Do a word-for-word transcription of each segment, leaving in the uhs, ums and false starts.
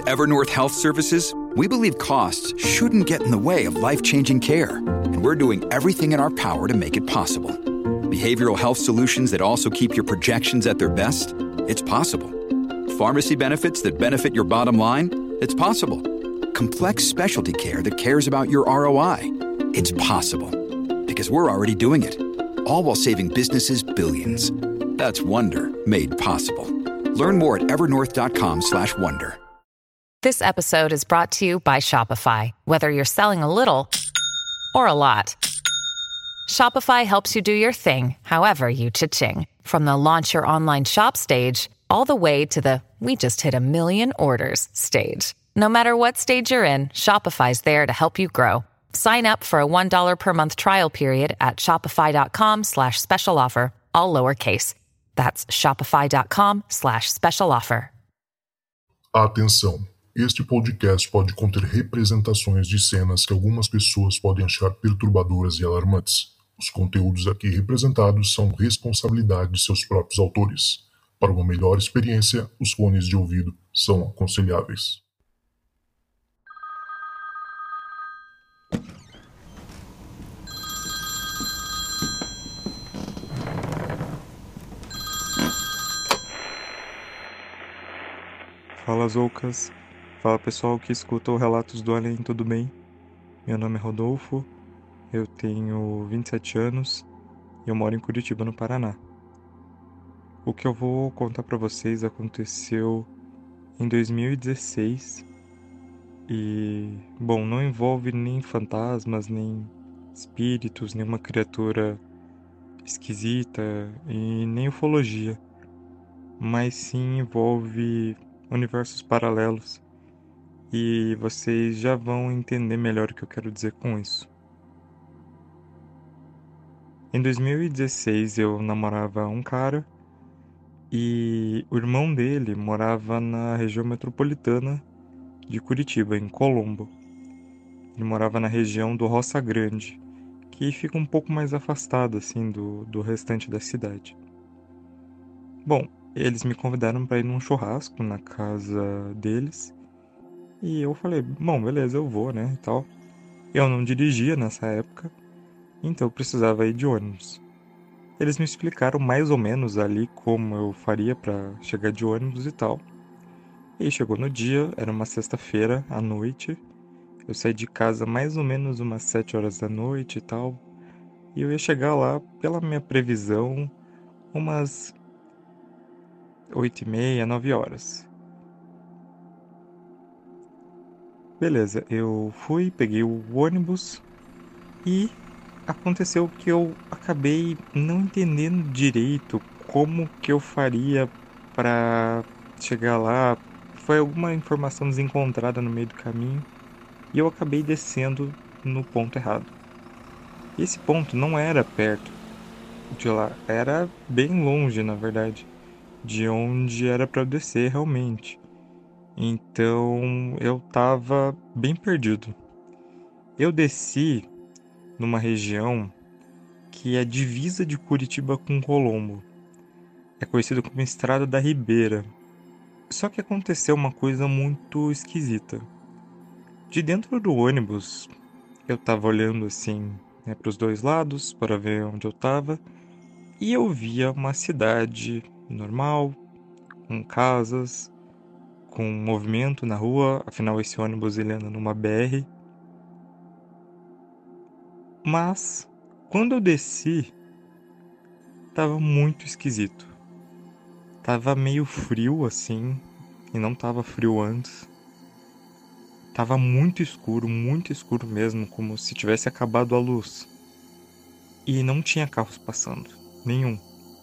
Evernorth Health Services, we believe costs shouldn't get in the way of life-changing care, and we're doing everything in our power to make it possible. Behavioral health solutions that also keep your projections at their best? It's possible. Pharmacy benefits that benefit your bottom line? It's possible. Complex specialty care that cares about your R O I? It's possible. Because we're already doing it. All while saving businesses billions. That's Wonder made possible. Learn more at evernorth.com slash wonder. This episode is brought to you by Shopify. Whether you're selling a little or a lot, Shopify helps you do your thing, however you cha-ching. From the launch your online shop stage, all the way to the we just hit a million orders stage. No matter what stage you're in, Shopify's there to help you grow. Sign up for a one dollar per month trial period at shopify.com slash special offer, all lowercase. That's shopify.com slash special offer. Atenção! Este podcast pode conter representações de cenas que algumas pessoas podem achar perturbadoras e alarmantes. Os conteúdos aqui representados são responsabilidade de seus próprios autores. Para uma melhor experiência, os fones de ouvido são aconselháveis. Fala Zoucas, fala pessoal que escuta o Relatos do Além, tudo bem? Meu nome é Rodolfo, eu tenho vinte e sete anos e eu moro em Curitiba, no Paraná. O que eu vou contar pra vocês aconteceu em dois mil e dezesseis e, bom, não envolve nem fantasmas, nem espíritos, nenhuma criatura esquisita e nem ufologia, mas sim envolve universos paralelos, e vocês já vão entender melhor o que eu quero dizer com isso. Em dois mil e dezesseis eu namorava um cara e o irmão dele morava na região metropolitana de Curitiba, em Colombo. Ele morava na região do Roça Grande, que fica um pouco mais afastado assim do, do restante da cidade. Bom, eles me convidaram para ir num churrasco na casa deles. E eu falei, bom, beleza, eu vou, né, e tal. Eu não dirigia nessa época, então eu precisava ir de ônibus. Eles me explicaram mais ou menos ali como eu faria para chegar de ônibus e tal. E chegou no dia, era uma sexta-feira à noite. Eu saí de casa mais ou menos umas sete horas da noite e tal. E eu ia chegar lá, pela minha previsão, umas oito e meia, nove horas. Beleza, eu fui, peguei o ônibus e aconteceu que eu acabei não entendendo direito como que eu faria para chegar lá. Foi alguma informação desencontrada no meio do caminho e eu acabei descendo no ponto errado. Esse ponto não era perto de lá, era bem longe, na verdade, de onde era para eu descer realmente. Então eu tava bem perdido. Eu desci numa região que é divisa de Curitiba com Colombo. É conhecido como Estrada da Ribeira. Só que aconteceu uma coisa muito esquisita. De dentro do ônibus, eu tava olhando assim, né, para os dois lados para ver onde eu tava, e eu via uma cidade normal, com casas, com movimento na rua. Afinal, esse ônibus ele anda numa B R. Mas quando eu desci, tava muito esquisito. Tava meio frio assim, e não tava frio antes. Tava muito escuro, muito escuro mesmo, como se tivesse acabado a luz. E não tinha carros passando, nenhum.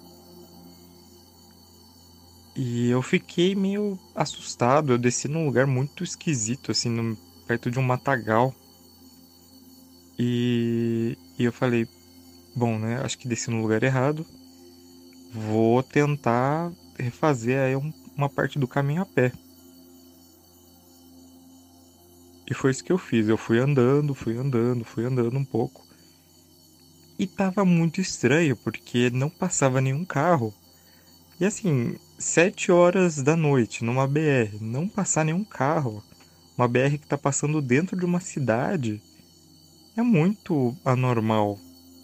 E eu fiquei meio assustado. Eu desci num lugar muito esquisito, assim, no, perto de um matagal. E, e eu falei, bom, né, acho que desci no lugar errado. Vou tentar refazer aí um, uma parte do caminho a pé. E foi isso que eu fiz. Eu fui andando, fui andando, fui andando um pouco. E tava muito estranho, porque não passava nenhum carro. E assim, sete horas da noite numa B R, não passar nenhum carro, uma B R que tá passando dentro de uma cidade, é muito anormal.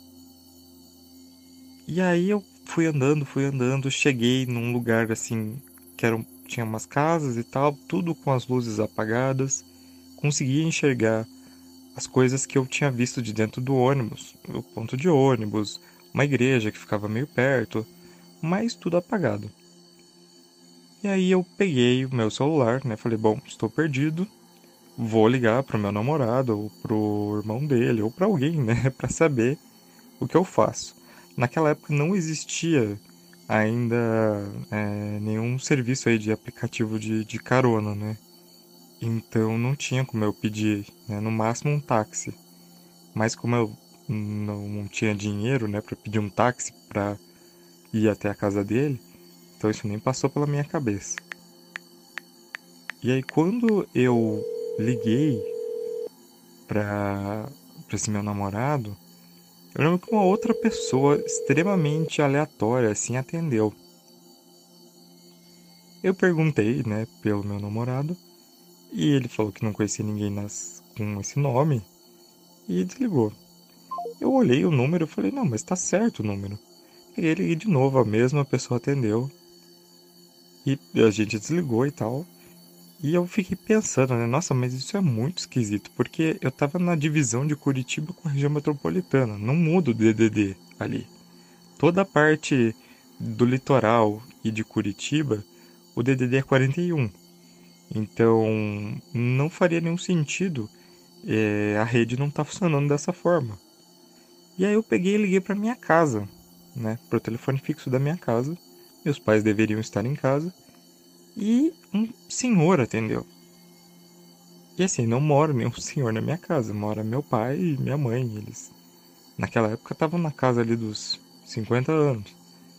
E aí eu fui andando, fui andando, cheguei num lugar assim, que era, um- tinha umas casas e tal, tudo com as luzes apagadas. Consegui enxergar as coisas que eu tinha visto de dentro do ônibus, o ponto de ônibus, uma igreja que ficava meio perto, mas tudo apagado. E aí eu peguei o meu celular, né? Falei, bom, estou perdido, vou ligar pro meu namorado, ou pro irmão dele, ou pra alguém, né? Pra saber o que eu faço. Naquela época não existia ainda é, nenhum serviço aí de aplicativo de, de carona, né? Então não tinha como eu pedir, né? No máximo um táxi. Mas como eu não tinha dinheiro, né, para pedir um táxi para ir até a casa dele, então isso nem passou pela minha cabeça. E aí quando eu liguei para esse meu namorado, eu lembro que uma outra pessoa extremamente aleatória assim atendeu. Eu perguntei, né, pelo meu namorado, e ele falou que não conhecia ninguém nas, com esse nome e desligou. Eu olhei o número e falei, não, mas tá certo o número. Peguei e liguei de novo, a mesma pessoa atendeu e a gente desligou e tal. E eu fiquei pensando, né, nossa, mas isso é muito esquisito, porque eu tava na divisão de Curitiba com a região metropolitana, não muda o D D D ali. Toda a parte do litoral e de Curitiba, o D D D é quarenta e um. Então, não faria nenhum sentido é, a rede não tá funcionando dessa forma. E aí eu peguei e liguei para minha casa, né, pro telefone fixo da minha casa. Meus pais deveriam estar em casa e um senhor atendeu. E assim, não mora nenhum senhor na minha casa, mora meu pai e minha mãe. Eles naquela época estavam na casa ali dos cinquenta anos.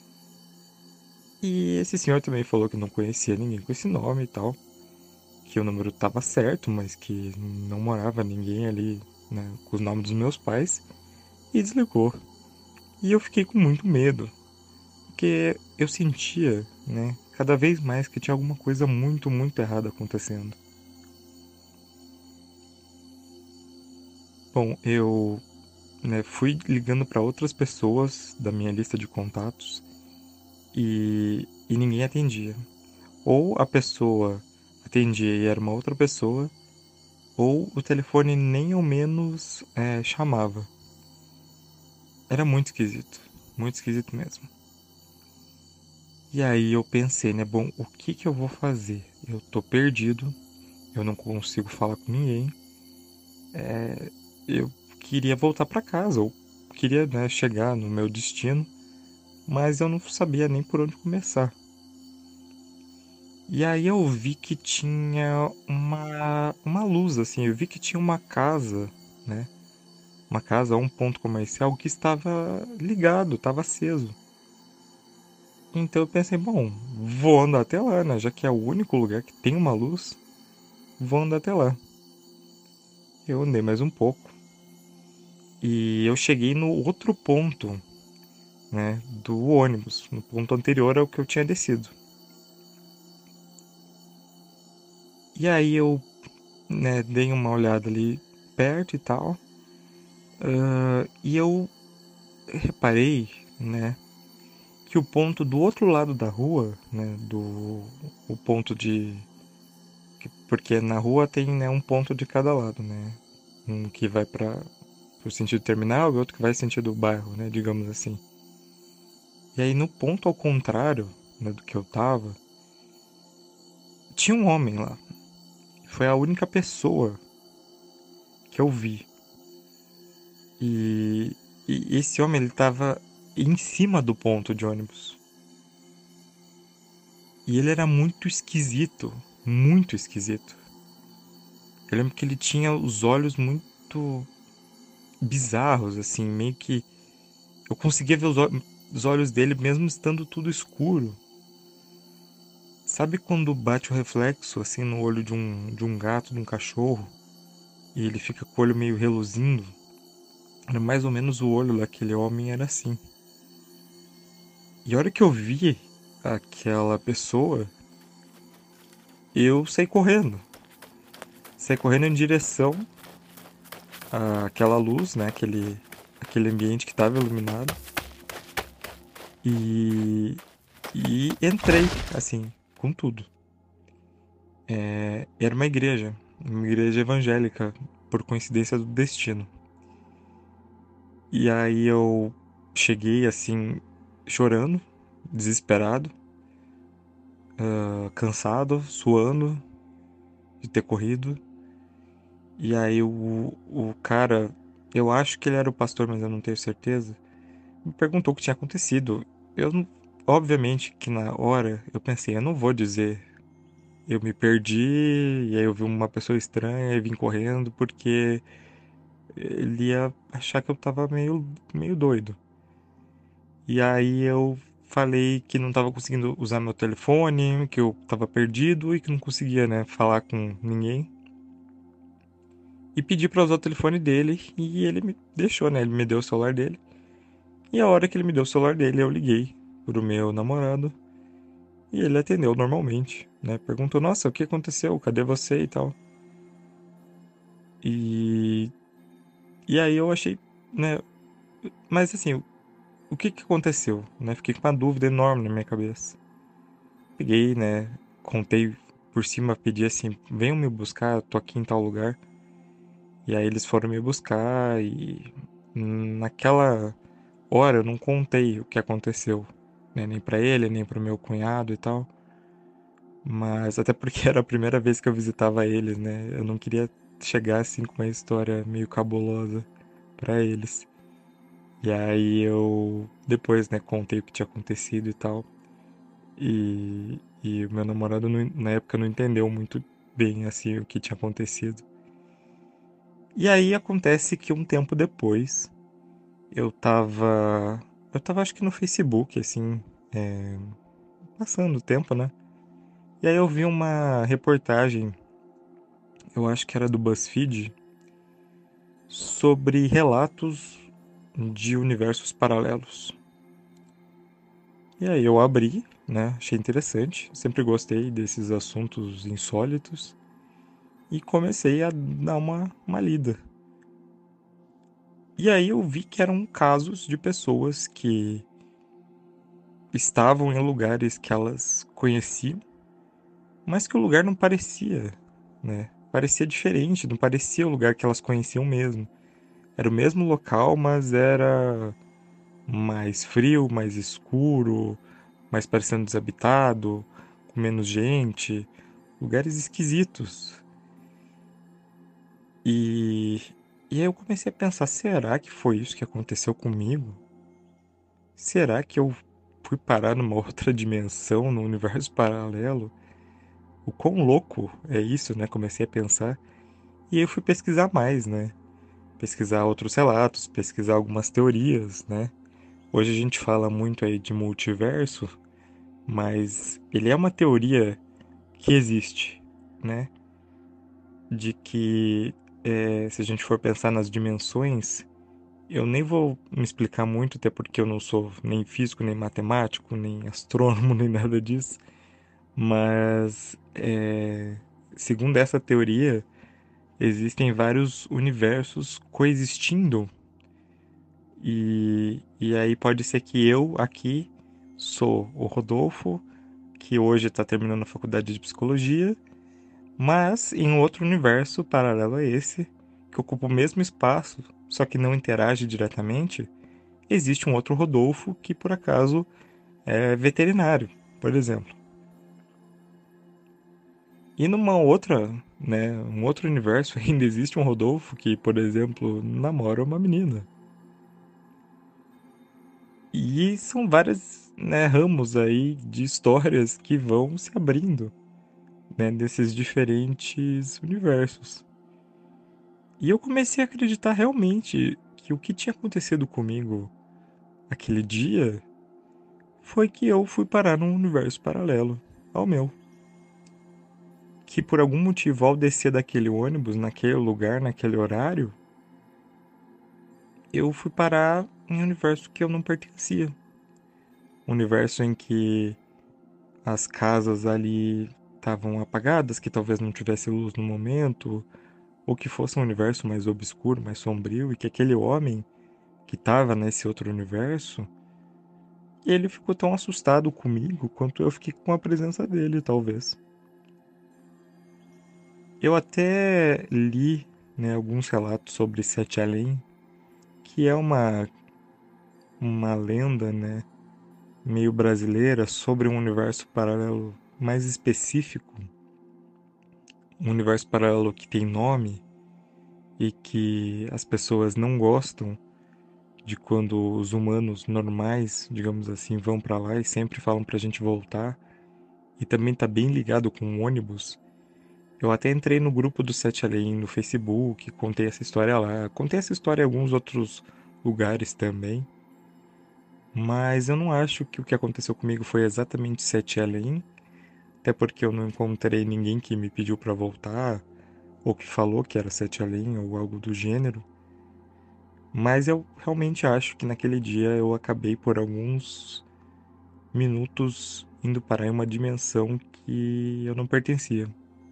E esse senhor também falou que não conhecia ninguém com esse nome e tal, que o número estava certo, mas que não morava ninguém ali, né, com os nomes dos meus pais, e desligou. E eu fiquei com muito medo, porque eu sentia, né, cada vez mais que tinha alguma coisa muito, muito errada acontecendo. Bom, eu, né, fui ligando para outras pessoas da minha lista de contatos e, e ninguém atendia. Ou a pessoa atendia e era uma outra pessoa, ou o telefone nem ao menos é, chamava. Era muito esquisito, muito esquisito mesmo. E aí eu pensei, né, bom, o que que eu vou fazer? Eu tô perdido, eu não consigo falar com ninguém. É, eu queria voltar para casa, ou queria, né, chegar no meu destino, mas eu não sabia nem por onde começar. E aí eu vi que tinha uma, uma luz, assim, eu vi que tinha uma casa, né? Uma casa, um ponto comercial que estava ligado, estava aceso. Então eu pensei, bom, vou andar até lá, né? Já que é o único lugar que tem uma luz, vou andar até lá. Eu andei mais um pouco e eu cheguei no outro ponto, né, do ônibus, no ponto anterior ao que eu tinha descido. E aí eu, né, dei uma olhada ali perto e tal, ah, e eu reparei, né, que o ponto do outro lado da rua, né, do o ponto de porque na rua tem, né, um ponto de cada lado, né, um que vai para o sentido terminal e outro que vai sentido bairro, né, digamos assim. E aí no ponto ao contrário, né, do que eu tava, tinha um homem lá. Foi a única pessoa que eu vi. E, e esse homem ele tava em cima do ponto de ônibus. E ele era muito esquisito, muito esquisito. Eu lembro que ele tinha os olhos muito bizarros, assim, meio que eu conseguia ver os, os olhos dele mesmo estando tudo escuro. Sabe quando bate o reflexo assim no olho de um de um gato, de um cachorro, e ele fica com o olho meio reluzindo? Era mais ou menos o olho daquele homem era assim. E a hora que eu vi aquela pessoa, eu saí correndo. Saí correndo em direção àquela luz, né? Aquele, aquele ambiente que estava iluminado. E, e entrei, assim, com tudo. É, era uma igreja, uma igreja evangélica, por coincidência do destino. E aí eu cheguei, assim, chorando, desesperado, ah, cansado, suando de ter corrido. E aí o, o cara, eu acho que ele era o pastor, mas eu não tenho certeza, me perguntou o que tinha acontecido. Eu, não- Obviamente que na hora eu pensei, eu não vou dizer. Eu me perdi, e aí eu vi uma pessoa estranha e vim correndo, porque ele ia achar que eu tava meio, meio doido. E aí eu falei que não tava conseguindo usar meu telefone, que eu tava perdido e que não conseguia, né, falar com ninguém. E pedi pra usar o telefone dele e ele me deixou, né? Ele me deu o celular dele. E a hora que ele me deu o celular dele, eu liguei pro meu namorado e ele atendeu normalmente, né? Perguntou: "Nossa, o que aconteceu? Cadê você e tal?" E e aí eu achei, né, mas assim, o o que que aconteceu, né? Fiquei com uma dúvida enorme na minha cabeça. Peguei, né, contei por cima, pedi assim: "Venham me buscar, eu tô aqui em tal lugar." E aí eles foram me buscar e naquela hora eu não contei o que aconteceu, né? Nem pra ele, nem pro meu cunhado e tal. Mas até porque era a primeira vez que eu visitava eles, né? Eu não queria chegar assim com uma história meio cabulosa pra eles. E aí eu depois, né, contei o que tinha acontecido e tal. E, e o meu namorado não- na época não entendeu muito bem assim o que tinha acontecido. E aí acontece que um tempo depois eu tava. Eu tava acho que no Facebook, assim, é, passando o tempo, né? E aí eu vi uma reportagem, eu acho que era do BuzzFeed, sobre relatos de universos paralelos. E aí eu abri, né? Achei interessante, sempre gostei desses assuntos insólitos e comecei a dar uma, uma lida. E aí eu vi que eram casos de pessoas que estavam em lugares que elas conheciam, mas que o lugar não parecia, né? Parecia diferente, não parecia o lugar que elas conheciam mesmo. Era o mesmo local, mas era mais frio, mais escuro, mais parecendo desabitado, com menos gente, lugares esquisitos. E, e aí eu comecei a pensar, será que foi isso que aconteceu comigo? Será que eu fui parar numa outra dimensão, num universo paralelo? O quão louco é isso, né? Comecei a pensar. E aí eu fui pesquisar mais, né? Pesquisar outros relatos, pesquisar algumas teorias, né? Hoje a gente fala muito aí de multiverso, mas ele é uma teoria que existe, né? De que é, se a gente for pensar nas dimensões, eu nem vou me explicar muito, até porque eu não sou nem físico, nem matemático, nem astrônomo, nem nada disso. Mas é, segundo essa teoria, existem vários universos coexistindo. E, e aí pode ser que eu aqui sou o Rodolfo, que hoje está terminando a faculdade de psicologia, mas em outro universo paralelo a esse, que ocupa o mesmo espaço, só que não interage diretamente, existe um outro Rodolfo que por acaso é veterinário, por exemplo. E numa outra, né, um outro universo ainda existe um Rodolfo que, por exemplo, namora uma menina. E são vários, né, ramos aí de histórias que vão se abrindo, né, desses diferentes universos. E eu comecei a acreditar realmente que o que tinha acontecido comigo aquele dia foi que eu fui parar num universo paralelo ao meu. Que por algum motivo, ao descer daquele ônibus, naquele lugar, naquele horário, eu fui parar em um universo que eu não pertencia. Um universo em que as casas ali estavam apagadas, que talvez não tivesse luz no momento, ou que fosse um universo mais obscuro, mais sombrio, e que aquele homem que estava nesse outro universo, ele ficou tão assustado comigo quanto eu fiquei com a presença dele, talvez. Eu até li, né, alguns relatos sobre Sete Além, que é uma, uma lenda, né, meio brasileira sobre um universo paralelo mais específico, um universo paralelo que tem nome e que as pessoas não gostam de quando os humanos normais, digamos assim, vão para lá e sempre falam pra gente voltar. E também tá bem ligado com o ônibus. Eu até entrei no grupo do Sete Além no Facebook, contei essa história lá. Contei essa história em alguns outros lugares também. Mas eu não acho que o que aconteceu comigo foi exatamente Sete Além. Até porque eu não encontrei ninguém que me pediu pra voltar, ou que falou que era Sete Além, ou algo do gênero. Mas eu realmente acho que naquele dia eu acabei por alguns minutos indo parar em uma dimensão que eu não pertencia.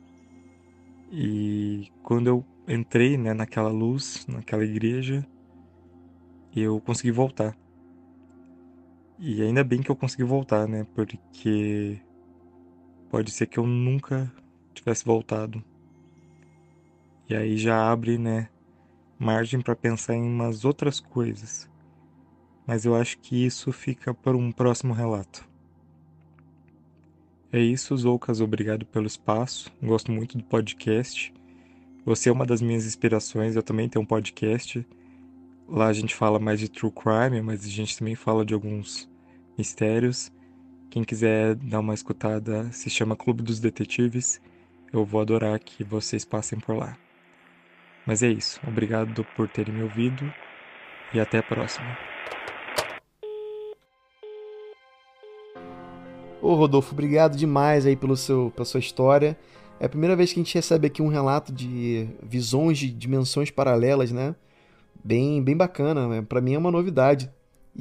E quando eu entrei, né, naquela luz, naquela igreja, eu consegui voltar. E ainda bem que eu consegui voltar, né? Porque pode ser que eu nunca tivesse voltado. E aí já abre, né, margem para pensar em umas outras coisas. Mas eu acho que isso fica para um próximo relato. É isso, Zoucas, obrigado pelo espaço. Gosto muito do podcast. Você é uma das minhas inspirações, eu também tenho um podcast. Lá a gente fala mais de true crime, mas a gente também fala de alguns mistérios. Quem quiser dar uma escutada, se chama Clube dos Detetives. Eu vou adorar que vocês passem por lá. Mas é isso, obrigado por terem me ouvido e até a próxima. Ô Rodolfo, obrigado demais aí pelo seu, pela sua história. É a primeira vez que a gente recebe aqui um relato de visões de dimensões paralelas, né? Bem, bem bacana, né? Pra mim é uma novidade.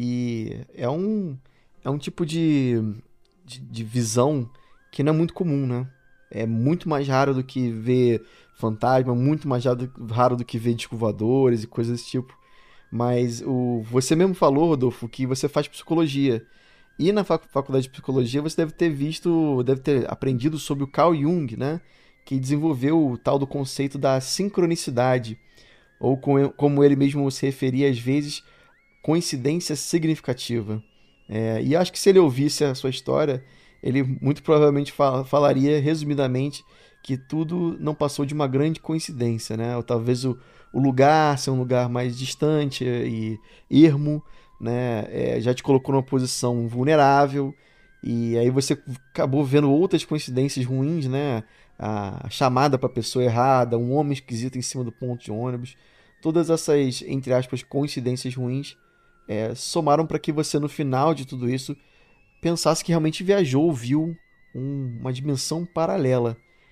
E é um, é um tipo de, de, de visão que não é muito comum, né? É muito mais raro do que ver fantasma, muito mais raro, raro do que ver discos voadores e coisas desse tipo. Mas o, você mesmo falou, Rodolfo, que você faz psicologia. E na fac- faculdade de psicologia você deve ter visto, deve ter aprendido sobre o Carl Jung, né? Que desenvolveu o tal do conceito da sincronicidade, ou com- como ele mesmo se referia às vezes, coincidência significativa. É, e acho que se ele ouvisse a sua história, ele muito provavelmente fa- falaria resumidamente que tudo não passou de uma grande coincidência, né? Ou talvez o, o lugar ser um lugar mais distante e ermo, né? É, já te colocou numa posição vulnerável e aí você acabou vendo outras coincidências ruins, né? A chamada para a pessoa errada, um homem esquisito em cima do ponto de ônibus, todas essas, entre aspas, coincidências ruins é, somaram para que você no final de tudo isso pensasse que realmente viajou, viu um- uma dimensão paralela.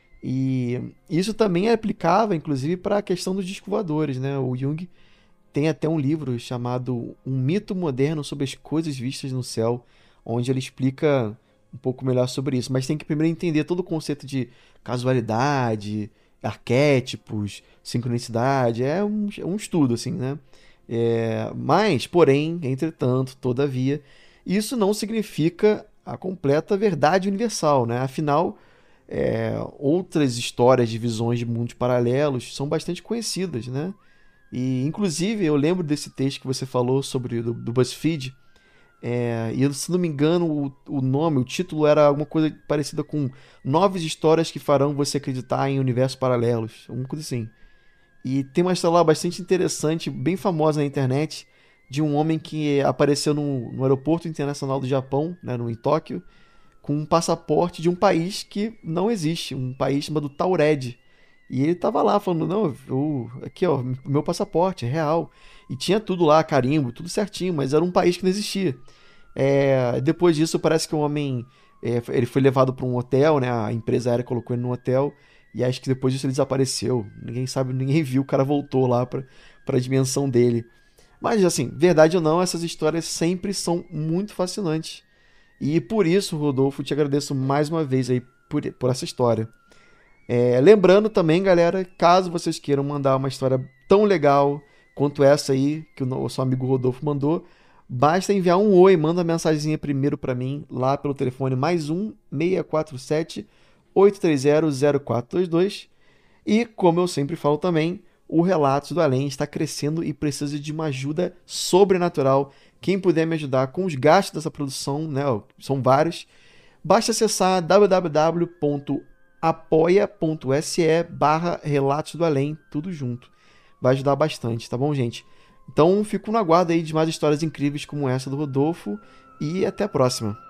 E isso também é aplicável, inclusive, para a questão dos discos voadores, né? O Jung tem até um livro chamado Um Mito Moderno sobre as Coisas Vistas no Céu, onde ele explica um pouco melhor sobre isso. Mas tem que primeiro entender todo o conceito de casualidade, arquétipos, sincronicidade. É um, é um estudo, assim, né? É, mas, porém, entretanto, todavia, isso não significa a completa verdade universal, né? Afinal, é, outras histórias de visões de mundos paralelos são bastante conhecidas, né? E, inclusive, eu lembro desse texto que você falou sobre do, do BuzzFeed. É, e, se não me engano, o, o nome, o título era alguma coisa parecida com Nove Histórias que Farão Você Acreditar em Universos Paralelos. Alguma coisa assim. E tem uma história lá bastante interessante, bem famosa na internet, de um homem que apareceu no, no aeroporto internacional do Japão, né, no, em Tóquio, com um passaporte de um país que não existe, um país chamado Taured. E ele tava lá falando, não, eu, aqui ó, meu passaporte é real. E tinha tudo lá, carimbo, tudo certinho, mas era um país que não existia. É, depois disso, parece que o homem, é, ele foi levado para um hotel, né? A empresa aérea colocou ele num hotel. E acho que depois disso ele desapareceu. Ninguém sabe, ninguém viu, o cara voltou lá para para a dimensão dele. Mas assim, verdade ou não, essas histórias sempre são muito fascinantes. E por isso, Rodolfo, te agradeço mais uma vez aí por, por essa história. É, lembrando também, galera, caso vocês queiram mandar uma história tão legal quanto essa aí que o nosso amigo Rodolfo mandou, basta enviar um oi, manda uma mensagenzinha primeiro para mim lá pelo telefone mais um, seis quatro sete, oito três zero, zero quatro dois dois. E, como eu sempre falo também, o Relatos do Além está crescendo e precisa de uma ajuda sobrenatural. Quem puder me ajudar com os gastos dessa produção, né, são vários, basta acessar w w w ponto apoia ponto se barra Relatos do Além, tudo junto. Vai ajudar bastante, tá bom, gente? Então, fico no aguardo aí de mais histórias incríveis como essa do Rodolfo e até a próxima.